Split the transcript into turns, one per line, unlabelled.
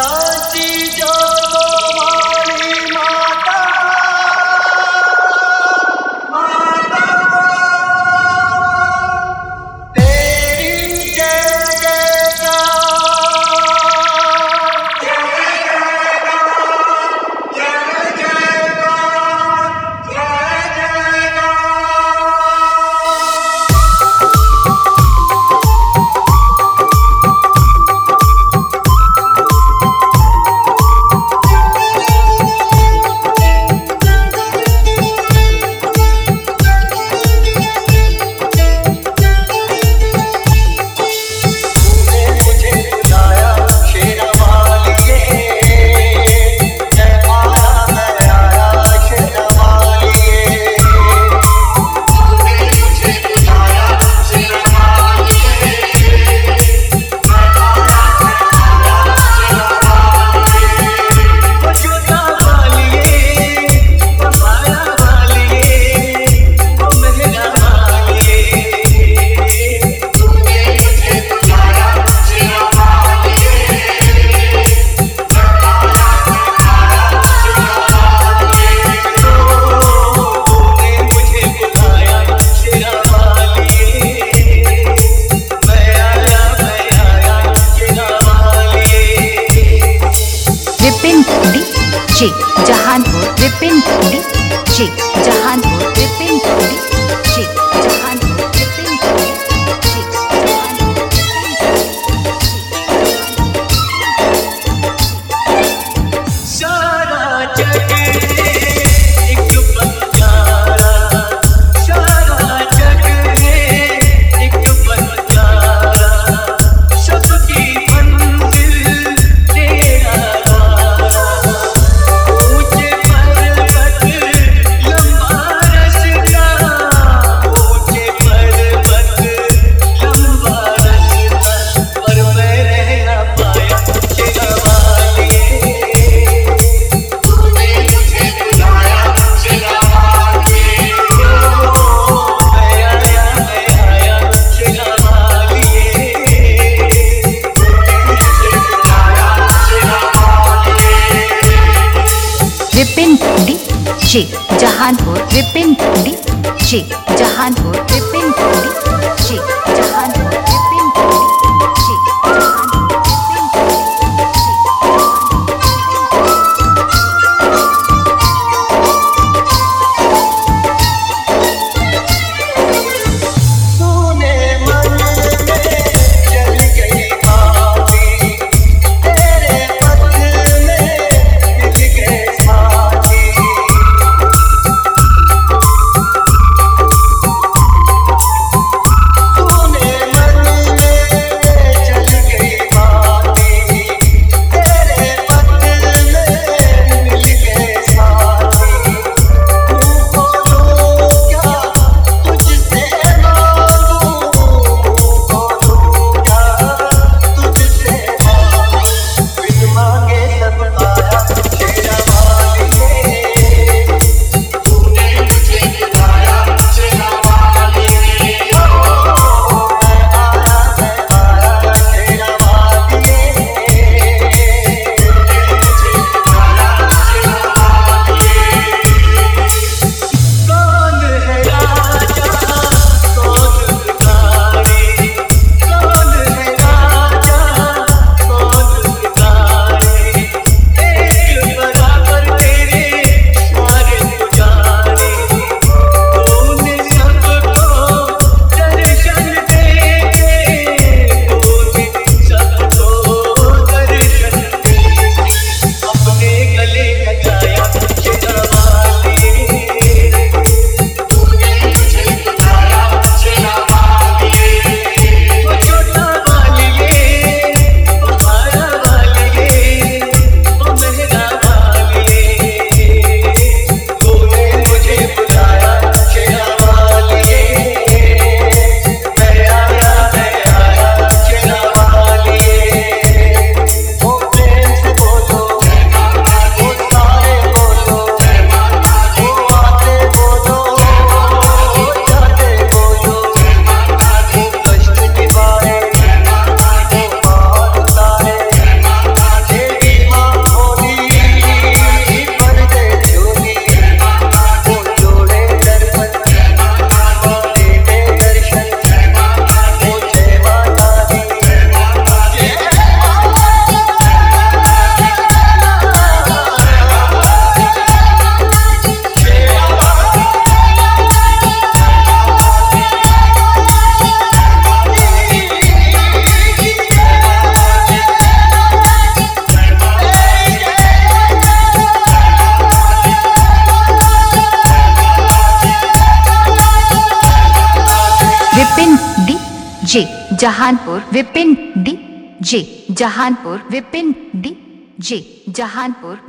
सांची जो वाली माता माता तेरी जय जयकार जय जयकार जय जयकार
जहानपुर विपिन डी जहानपुर विपिन डी जहानपुर विपिन
सारा जग एक बंजारा सारा जग एक बंजारा सबकी मंजिल तेरा
Vipin D Jahanpur Vipin D Jahanpur Vipin D Jahanpur Vipin D
तूने मन में चल गई बाती तेरे पथ में मिल गए साथी तू
जे Jahanpur Vipin D J Jahanpur Vipin D J Jahanpur